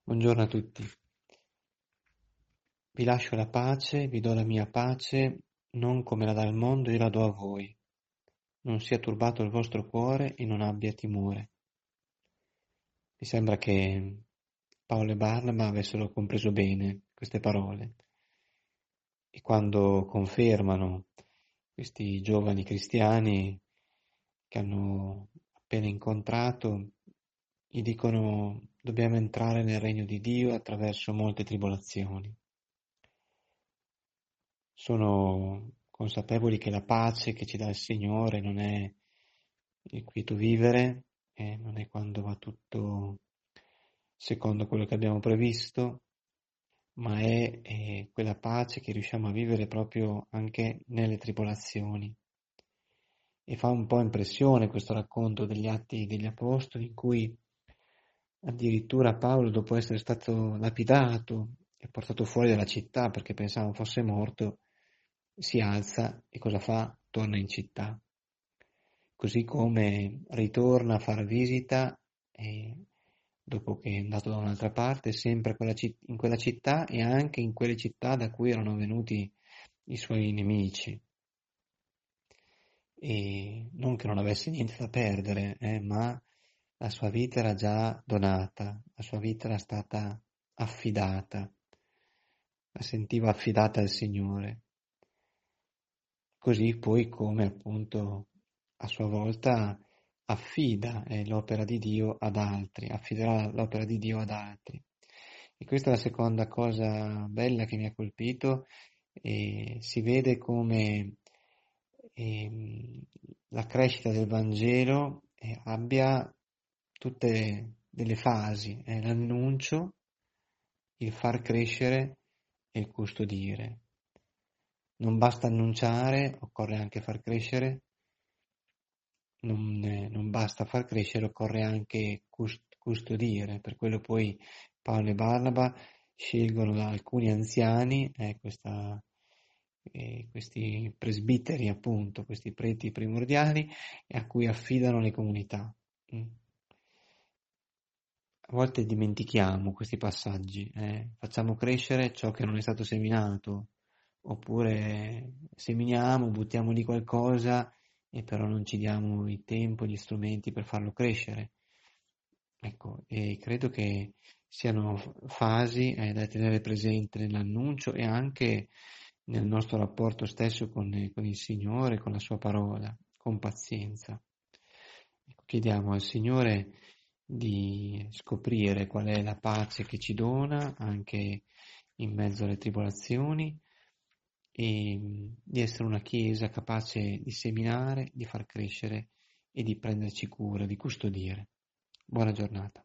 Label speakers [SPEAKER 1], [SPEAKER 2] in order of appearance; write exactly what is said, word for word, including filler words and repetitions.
[SPEAKER 1] Buongiorno a tutti. Vi lascio la pace, vi do la mia pace, non come la dà il mondo, io la do a voi. Non sia turbato il vostro cuore e non abbia timore. Mi sembra che Paolo e Barnaba avessero compreso bene queste parole e quando confermano questi giovani cristiani che hanno appena incontrato, gli dicono: dobbiamo entrare nel regno di Dio attraverso molte tribolazioni. Sono consapevoli che la pace che ci dà il Signore non è il quieto vivere, eh, non è quando va tutto secondo quello che abbiamo previsto, ma è, è quella pace che riusciamo a vivere proprio anche nelle tribolazioni. E fa un po' impressione questo racconto degli Atti degli Apostoli, in cui addirittura Paolo, dopo essere stato lapidato e portato fuori dalla città perché pensavano fosse morto, si alza e cosa fa? Torna in città. Così come ritorna a far visita e dopo che è andato da un'altra parte, sempre quella citt- in quella città e anche in quelle città da cui erano venuti i suoi nemici. E non che non avesse niente da perdere, eh, ma la sua vita era già donata, la sua vita era stata affidata, la sentiva affidata al Signore. Così poi come appunto a sua volta affida eh, l'opera di Dio ad altri, affiderà l'opera di Dio ad altri. E questa è la seconda cosa bella che mi ha colpito, e si vede come ehm, la crescita del Vangelo eh, abbia tutte delle fasi, eh, l'annuncio, il far crescere e il custodire. Non basta annunciare, occorre anche far crescere, non, eh, non basta far crescere, occorre anche cust- custodire. Per quello poi Paolo e Barnaba scelgono da alcuni anziani, eh, questa, eh, questi presbiteri appunto, questi preti primordiali, e a cui affidano le comunità. Mm. A volte dimentichiamo questi passaggi, eh, facciamo crescere ciò che non è stato seminato, oppure seminiamo, buttiamo lì qualcosa e però non ci diamo il tempo, gli strumenti per farlo crescere. Ecco, e credo che siano f- fasi eh, da tenere presente nell'annuncio e anche nel nostro rapporto stesso con, eh, con il Signore, con la Sua parola, con pazienza. Ecco, chiediamo al Signore di scoprire qual è la pace che ci dona anche in mezzo alle tribolazioni e mh, di essere una Chiesa capace di seminare, di far crescere e di prenderci cura, di custodire. Buona giornata.